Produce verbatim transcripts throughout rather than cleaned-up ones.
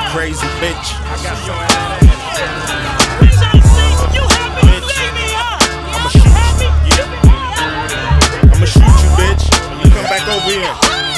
crazy bitch. I got your ass. I'ma shoot you. Yeah. I'ma shoot you, bitch. You come back over here.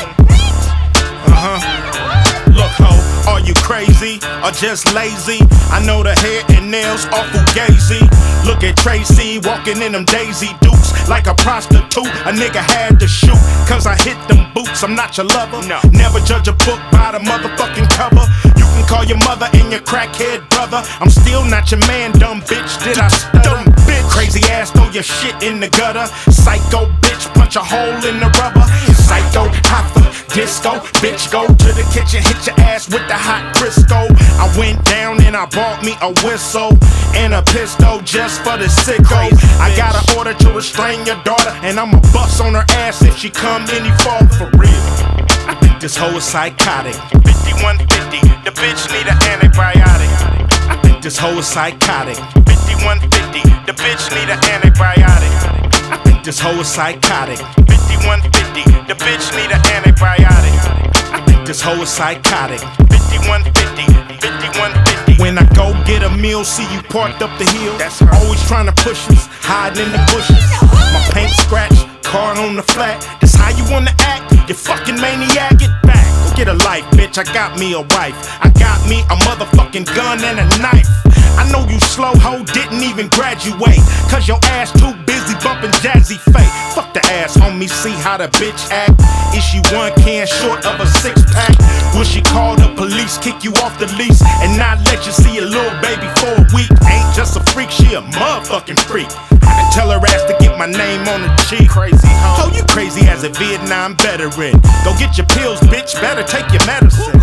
Uh-huh. Look, ho, are you crazy or just lazy? I know the hair and nails awful gazy. Look at Tracy walking in them Daisy Dukes like a prostitute. A nigga had to shoot, cause I hit them boots. I'm not your lover. No. Never judge a book by the motherfucking cover. You can call your mother and your crackhead brother. I'm still not your man, dumb bitch. Did I stutter? Bitch. Crazy ass, throw your shit in the gutter. Psycho bitch, punch a hole in the rubber. Psycho, hopper, disco, bitch, go to the kitchen, hit your ass with the hot Crisco. I went down and I bought me a whistle and a pistol just for the sickos. I got an order to restrain your daughter, and I'ma bust on her ass if she come any fall for real. I think this hoe is psychotic. fifty-one fifty, the bitch need an antibiotic. I think this hoe is psychotic. fifty-one fifty, the bitch need an antibiotic. I think this hoe is psychotic. fifty-one fifty, the bitch need an antibiotic. I think this hoe is psychotic. fifty-one fifty, fifty-one fifty. When I go get a meal, see you parked up the hill. That's her. Always trying to push us, hiding in the bushes. My paint scratched, car on the flat. That's how you wanna act, you fucking maniac. Get back, go get a life, bitch. I got me a wife. I got me a motherfucking gun and a knife. I know you slow hoe didn't even graduate, cause your ass too busy bumping Jazzy Faye. Fuck the ass, homie, see how the bitch act. Is she one can short of a six pack? Will she call the police, kick you off the lease, and not let you see a little baby for a week? Ain't just a freak, she a motherfucking freak. I can tell her ass to get my name on the cheek. Crazy hoe, oh, you crazy as a Vietnam veteran. Go get your pills, bitch, better take your medicine.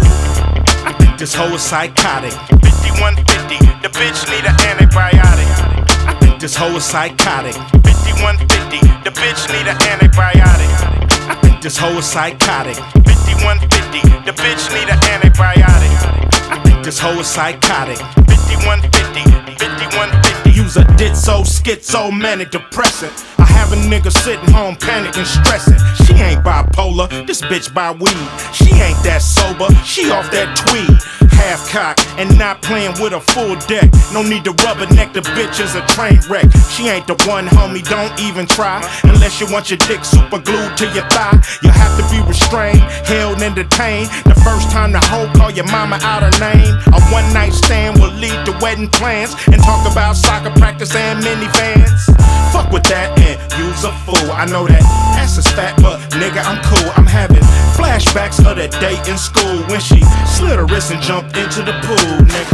I think this hoe is psychotic. fifty-one fifty, the bitch need an antibiotic. I think this hoe is psychotic. fifty-one fifty, the bitch need an antibiotic. I think this hoe is psychotic. fifty-one fifty, the bitch need an antibiotic. I think this hoe is psychotic. fifty-one fifty, fifty-one fifty. Use a ditzo, schizo, manic depressant. I have a nigga sitting home panicking, stressing. She ain't bipolar, this bitch buy weed. She ain't that sober, she off that tweed. Half cock and not playing with a full deck. No need to rubberneck, the bitch is a train wreck. She ain't the one, homie, don't even try. Unless you want your dick super glued to your thigh. You have to be restrained, held, entertained. The first time the hoe call your mama out her name. A one night stand will lead to wedding plans, and talk about soccer practice and minivans. Fuck with that and use a fool. I know that ass is fat, but nigga, I'm cool. I'm having flashbacks of that day in school when she slid her wrist and jumped into the pool, nigga.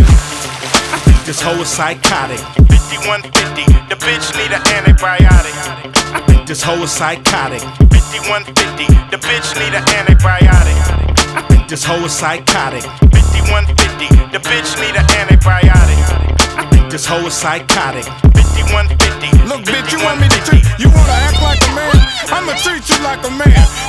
I think this hoe is psychotic. fifty-one fifty, the bitch need an antibiotic. I think this hoe is psychotic. fifty-one fifty, the bitch need an antibiotic. I think this hoe is psychotic. fifty-one fifty, the bitch need an antibiotic. I think this hoe is psychotic. fifty-one fifty. Look, bitch, you want me to treat you wanna act like a man? I'ma treat you like a man.